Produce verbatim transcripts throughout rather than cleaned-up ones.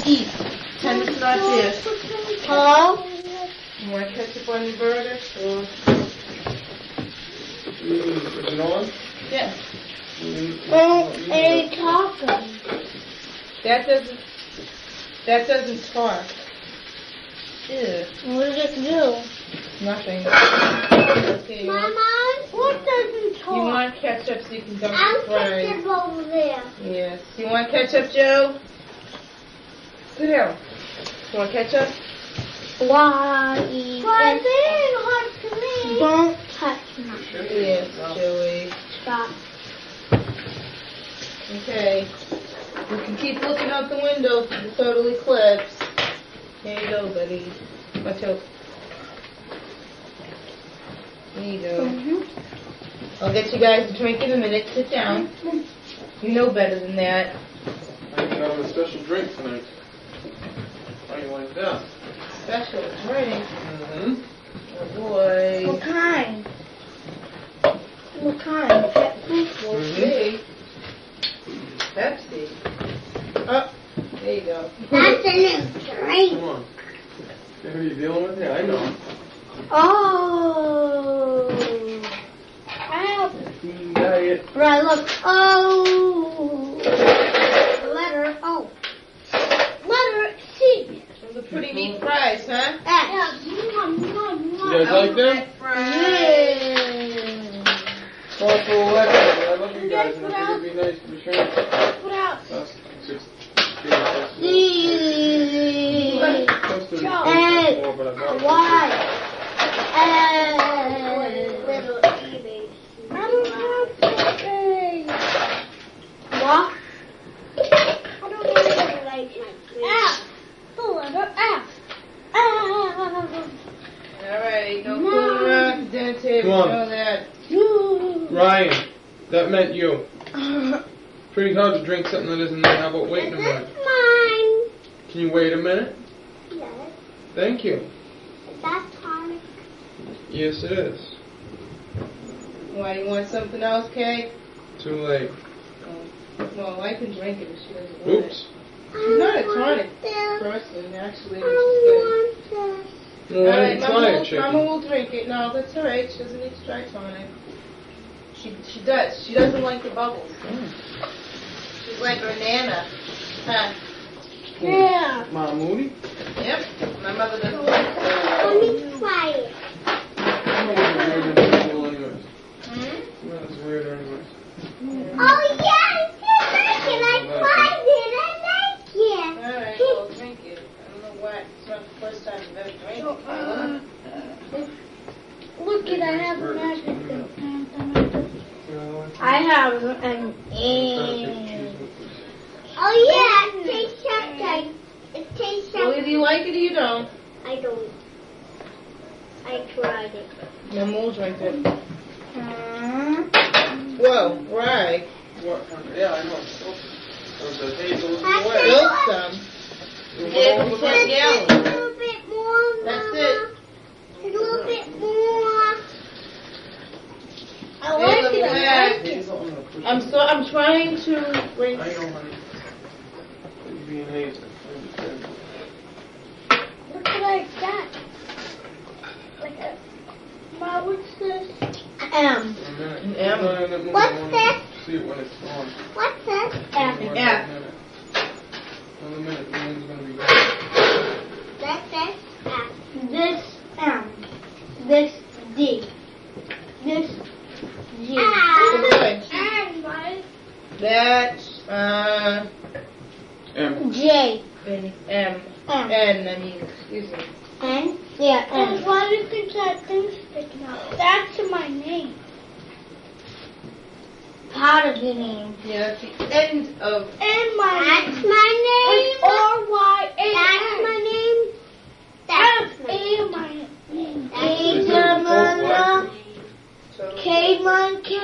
eat. Time to start there. Hello? You want ketchup on your burger? Or... Mm, is it on? Yes. Oh, a taco. That doesn't, that doesn't talk. Ew. What does it do? Nothing. Okay, you want, Mama, what doesn't talk? you want ketchup so you can dump I'll the fries. ketchup over there. Yes. You want ketchup, Joe? Sit down. You want ketchup? Why? Why is it hard to me? Don't touch me. Yes, Joey. Stop. Okay. You can keep looking out the window for the total eclipse. Here you go, buddy. Watch out. There you go. Mm-hmm. I'll get you guys a drink in a minute. Sit down. You know better than that. I can have a special drink tonight. How do you like that? Special drink. Mm-hmm. Oh boy. What kind? What kind? Pet food? We'll see. Pepsi. Oh, there you go. That's a new drink. Come on. Who are you dealing with here? I know. Oh. Ow. Diet. Right, look. Oh. Letter O. Letter C. Those are pretty neat fries, huh? F. You guys like them? Yeah. Thoughtful Alexa. I love you guys, and I think it'd be nice to be sure. What else? That's just C. custard. A. More, but I bought it. Y. A. Little E, baby. I don't have A. What? I don't really like my food. F. The letter F. F. Alright, no fooling around the dinner table. Come on. Know that. Ryan, that meant you. Pretty hard to drink something that isn't there. How about waiting a minute? This is mine. Can you wait a minute? Yes. Thank you. Is that tonic? Yes, it is. Why, you want something else, Kay? Too late. Oh, well, I can drink it if she doesn't want Oops. it. She's not a tonic I person, actually. want She's this. Well, good. why Alright, don't you try Mama, it, will, chicken? Mama will drink it. No, that's alright. She doesn't need to try tonic. She she does. She doesn't like the bubbles. She's like her nana. Huh? Yeah. Mom Moody? Yep. My mother doesn't like it. Let me try it. I'm not weird than usual anyways. Hmm? Not as weird anyways. Oh, yeah, I like it. I tried it. I like it. Alright, well, drink it. I don't know why. It's not the first time you've ever drank it. Look at I have a magic. I have an A. Oh, yeah, it tastes something. It tastes Well, either you like it or you don't. I don't. I tried it. Mama will drink it. Hmm. Whoa, right. What? Yeah, I know. There's a hazel in the I way. Build some. Yeah, we Just ten a gallons. little bit more, That's Mama. it. A little bit more. I There's like a it. I lag. like it. Hazel, I'm gonna push I'm it. so I'm trying to bring. I know, honey. You're being hazel. I understand. Look like that. Like a. Ma, what's this? M. In a minute. An M. No, no, no, no, What's I wanna this? See it when it's on. What's this? Another M. F. minute. Another minute, the moon's gonna be gone. That's this M. This M. This D. This G. Okay. M, right? That's uh M. J. N M M. N. I mean, excuse me. N? Yeah, N. And why do you think that thing's sticking out? That's my name. Part of your name. Yeah, that's the end of. And my That's name. my name. It's R Y A N. That's my name. That's my name. my name. That's So, K monkey.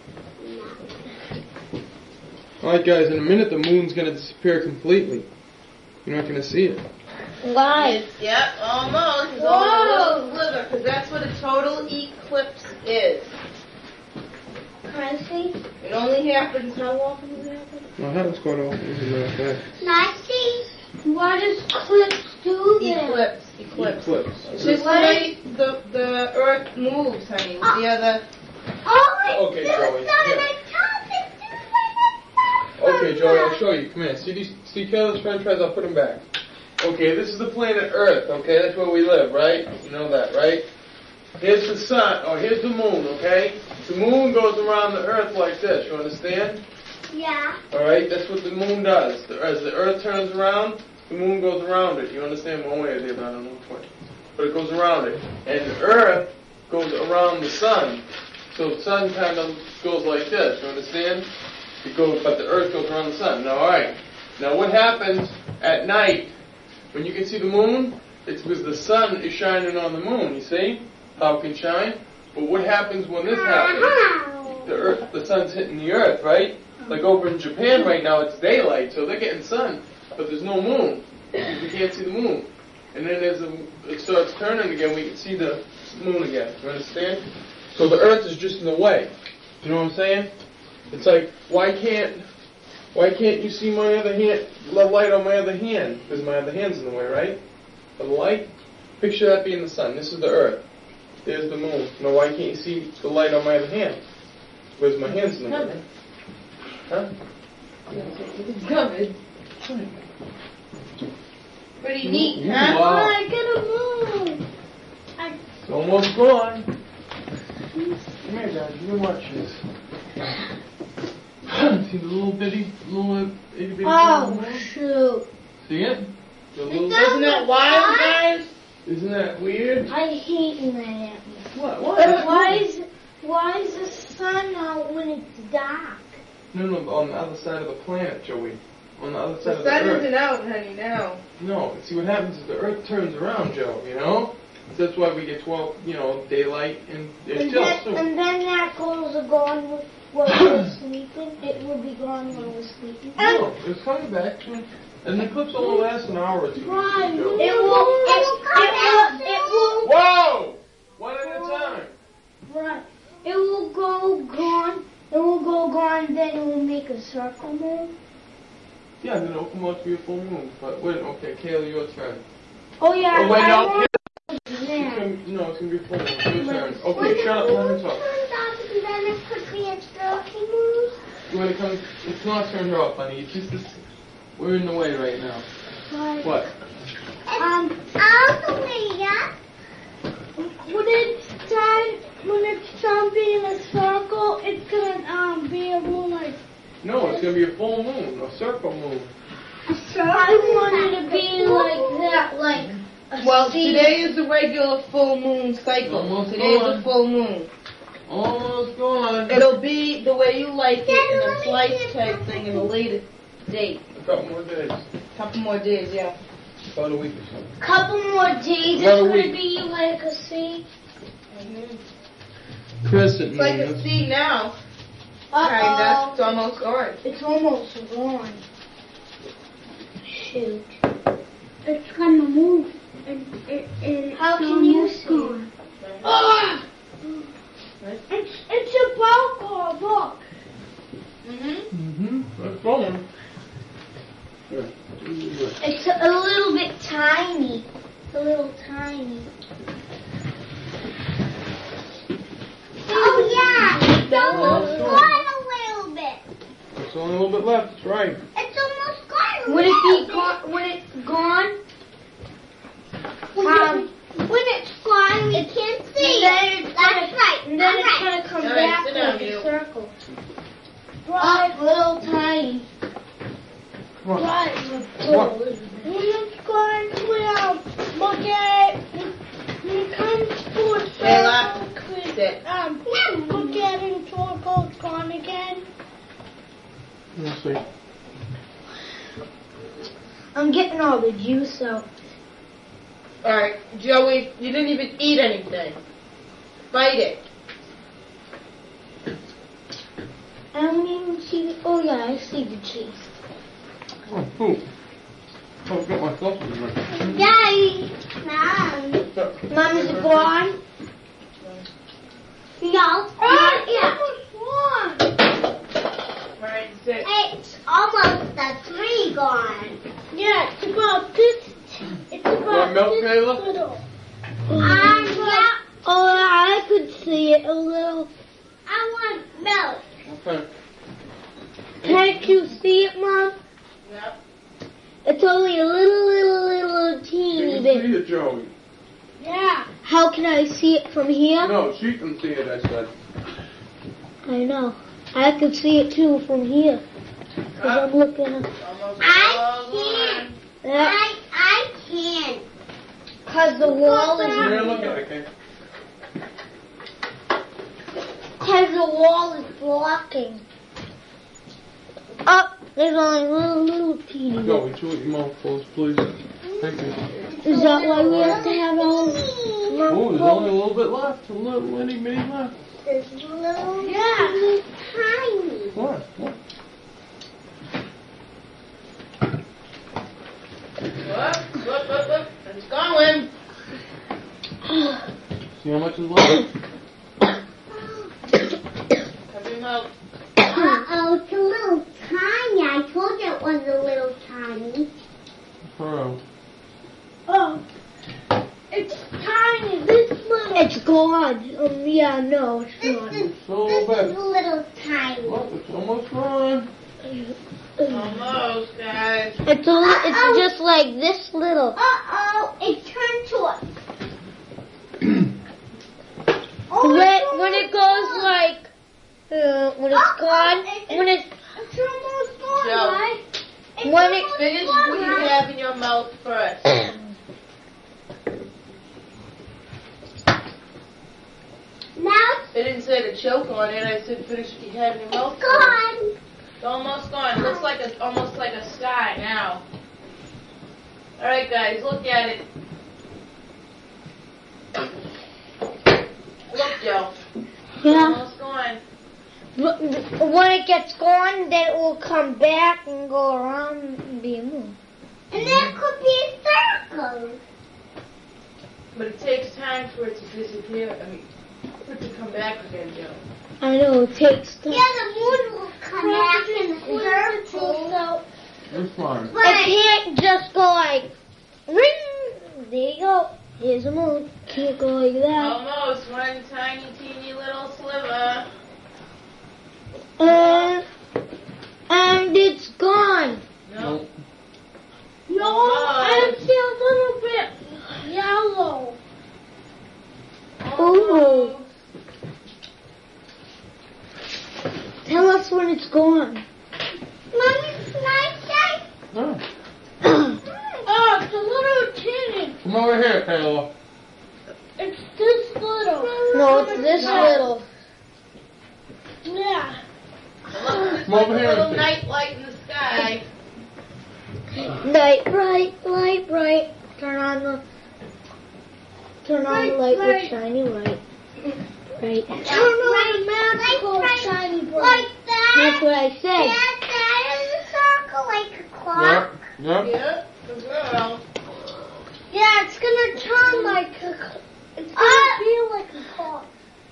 Alright guys, in a minute the moon's gonna disappear completely. You're not gonna see it. Why? Yep, almost. It's Whoa. only a little sliver, because that's what a total eclipse is. Can I see? It only happens, how often does it happen? Well, that was quite often. Isn't that bad? Can I see? Why does eclipse do that? Eclipse. Eclipse. Eclipse. It's just the way the, the earth moves, honey. With the other. Oh, it's Okay, the Joey, sun here. and the top is just like Okay, Joey, I'll show you. Come here. See these? See careless French fries? I'll put them back. Okay, this is the planet Earth. Okay, that's where we live, right? You know that, right? Here's the sun. Oh, here's the moon. Okay, the moon goes around the Earth like this. You understand? Yeah. All right, that's what the moon does. The- As the Earth turns around, the moon goes around it. You understand one way or the other? I don't know which way, but it goes around it, and the Earth goes around the sun. So the sun kind of goes like this. You understand? It goes, but the Earth goes around the sun. Now, all right. Now, what happens at night when you can see the moon? It's because the sun is shining on the moon. You see how it can shine? But what happens when this happens? The Earth, the sun's hitting the Earth, right? Like over in Japan right now, it's daylight, so they're getting sun, but there's no moon. You can't see the moon. And then as the, it starts turning again, we can see the moon again. You understand? So the Earth is just in the way. You know what I'm saying? It's like, why can't, why can't you see my other hand, the light on my other hand? Because my other hand's in the way, right? Of the light. Picture that being the sun. This is the Earth. There's the moon. Now why can't you see the light on my other hand? Because my hand's in the way. Huh? It's covered. Pretty neat, Ooh, huh? wow. Oh, I get a moon. I, It's almost gone. Come here, guys. You can watch this. See the little bitty, little itty bitty oh, moon? shoot. See it? The little, Isn't that wild, guys? isn't that weird? I hate that. What? What? Why is, why is the sun out when it's dark? No, no, on the other side of the planet, Joey. On the other side The of the sun Earth. isn't out, honey, now. No, see what happens is the Earth turns around, Joe, you know? So that's why we get twelve, you know, daylight and it's And still then, soon. and then that goes gone when we're sleeping. It will be gone when we're sleeping. No, it's coming back. And the eclipse only lasts an hour or two. Right. It Joe. will, it, it will, it will, Whoa! One at a time. right. It will go gone. It will go gone, then it will make a circle moon. Yeah, then it'll come out to be a full moon. But wait, okay, Kayla, your turn. Oh yeah. Oh, wait, I no, want It's that. gonna, no, it's gonna be a full moon. Your turn. Okay, shut up, let me talk. Then it could be a circle moon. You wanna come? It's not turned her off, honey. It's just this. We're in the way right now. Right. What? Um, out the way, yeah. When it's time, when it's time being a circle, it's gonna um be a moon like. No, it's gonna be a full moon, a circle moon. A circle. I want it to be like that, like. A Well, C. today is the regular full moon cycle. Almost Today's gone. the full moon. Almost gone. It'll be the way you like it in a slice type thing in a later date. A couple more days. Couple more days, yeah. About a week or so. Couple more days, it's Another gonna week. be like a C. Crescent It's like moon. a C now. Uh Kinda. It's oh. almost orange. It's almost gone. Shoot. It's gonna move. And, and, and How can you see? Ah! It's it's a ball look. Mm-hmm. Mm-hmm. That's going. Here. It's a, a little bit tiny. A little tiny. Oh yeah. It's almost gone a little bit. There's only a little bit left. That's right. It's almost gone. When it be gone, when it's gone, um, when it's gone, we can't see it. That's gonna, right. And then it's gonna come All right, back sit down, like you. a circle. Right, little tiny. Come on. Right. What? When it's gone, we'll look at it. When it comes to a Kayla, circle, sit. um, look at it until it goes gone again. Let's see. I'm getting all the juice out. Alright, Joey, you didn't even eat anything. Bite it. I don't even see the, oh yeah, I see the cheese. Oh, cool. Oh, I've got my sausage in there. Daddy! Mom. Mom, is it gone? No. Oh, yeah. Alright, sit. It's almost the three gone. Yeah, it's about this. It's about Want milk, this Kayla? little. Um, yeah. Oh, I could see it a little. I want milk. Okay. Can't you see it, Mom? Yep. It's only a little, little, little You teeny can bit. see it, Joey. Yeah. How can I see it from here? No, she can see it, I said. I know. I can see it too from here. Because I'm looking at Almost I all gone. that. I, I can't. Because the wall is... Here, look at it, okay? Because the wall is blocking. Up, there's only a little, little teeny bit. Joey, chew your mouth closed, please. Thank you. Is that why we have to have all... Oh, there's only a little bit left. A little mini, mini left. There's a little... Yeah. Tiny. What? What? Look, look, look, look. It's going. See how much is left? Have your milk. Uh-oh, it's a little tiny. I told you it was a little tiny. Oh. Oh. It's tiny. This little. It's gone. Um, yeah, no, it's This gone. is, a little bit. a little tiny. Well, it's almost gone. Almost, guys. It's a li- it's just like this little. Uh-oh, it turned to a... when, when it goes like... Uh, when it's uh, gone... It's, when it's... It's almost gone, Joe, right? It's When it almost finishes, gone, what you right? have in your mouth first. Now They didn't say to choke on it. I said finish what you have in your mouth it's first. gone. It's almost gone. It looks like a, almost like a sky now. All right, guys, look at it. Look, Joe. It's Yeah. almost gone. But when it gets gone, then it will come back and go around and be a moon. And that could be a circle. But it takes time for it to disappear. I mean, for it to come back again, Joe. I know, it takes time. Yeah, the moon will come back in a circle. So It's fine. it can't just go like, ring. There you go. Here's a moon. Can't go like that. Almost one tiny, teeny little sliver. And, and it's gone. No. No, I see a little bit yellow. Almost. Tell us when it's gone. Mommy, can I say? No. Oh, it's a little teeny. Come over here, Kayla. It's this little. No, it's this No. little. Yeah. Look, it's Come like over a here little and see. night light in the sky. Light, bright, light, bright. Turn on the. Turn on the light with shiny light. Right. Turn on the magical shiny bright. Like that. That's what I said. Yeah, that is a circle like a clock. Yep. Yep. Yep, the girl. Yeah, it's gonna turn like a. It's gonna uh, feel like a clock.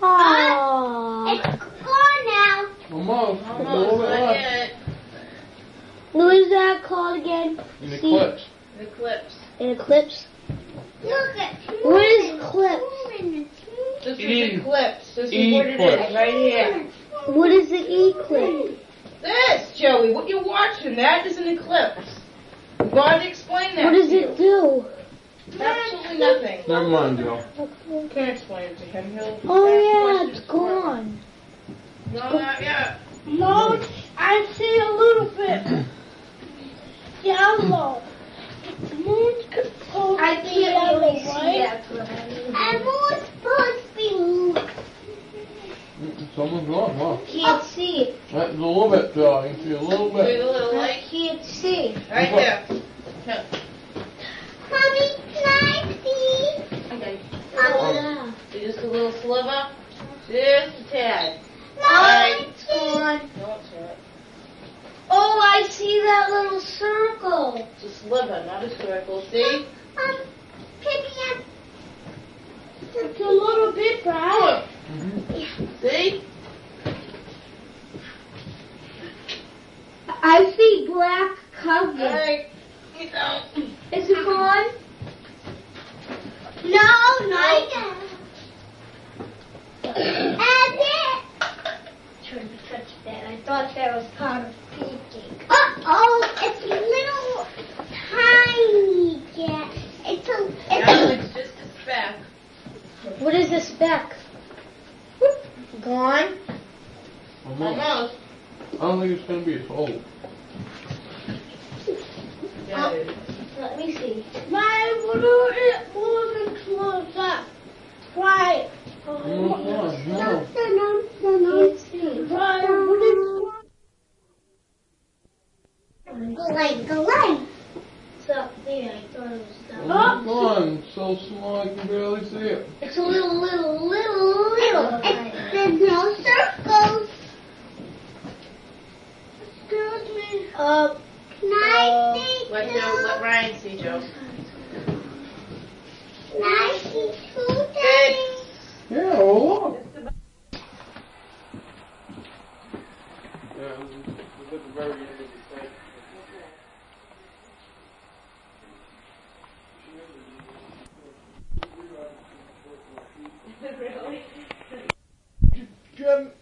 Aww. It's gone now. Almost. A little Almost, bit not left. yet. What is that called again? An eclipse. An eclipse. An eclipse? Look at what is eclipse? This is E- eclipse. This is what it eclipse. is, right here. What is the eclipse? This, Joey, what you're watching, that is an eclipse. God explain that What does to you. it do? Absolutely nothing. Never mind, Joe. Can't explain it to him. He'll Oh ask yeah, questions it's for it. gone. No, not yet. No, I see a little bit yellow. Moon's supposed I to be can't yellow, really see right? that. And moon's supposed to be blue. It's almost gone, huh? Can't see it. That's a little bit, Joe. You can see a little Wait bit. a little I light. can't see. Right there. Yeah. Mommy, can I see? Okay. Oh, Just a little sliver. Just a tad. yeah. No, it's gone. No, it's not. Oh, I see that little circle. It's a sliver, not a circle. See? Um, picking up. It's a little bit bright. Mm-hmm. See? I see black cover. Alright. Get Why would it wasn't close up? Why? No, no, no. No, no, no. Why would it? Like the line. So there, I thought it was Oh, done. come on, so small I can barely see it. It's a little, little, little, little. There's no circles. Excuse me. Uh, can I see Let two? Joe, let Ryan see Joe. Can I see two, Daddy? Yeah, well, look. Yeah, it's at the very end of the thing. Really? Jim,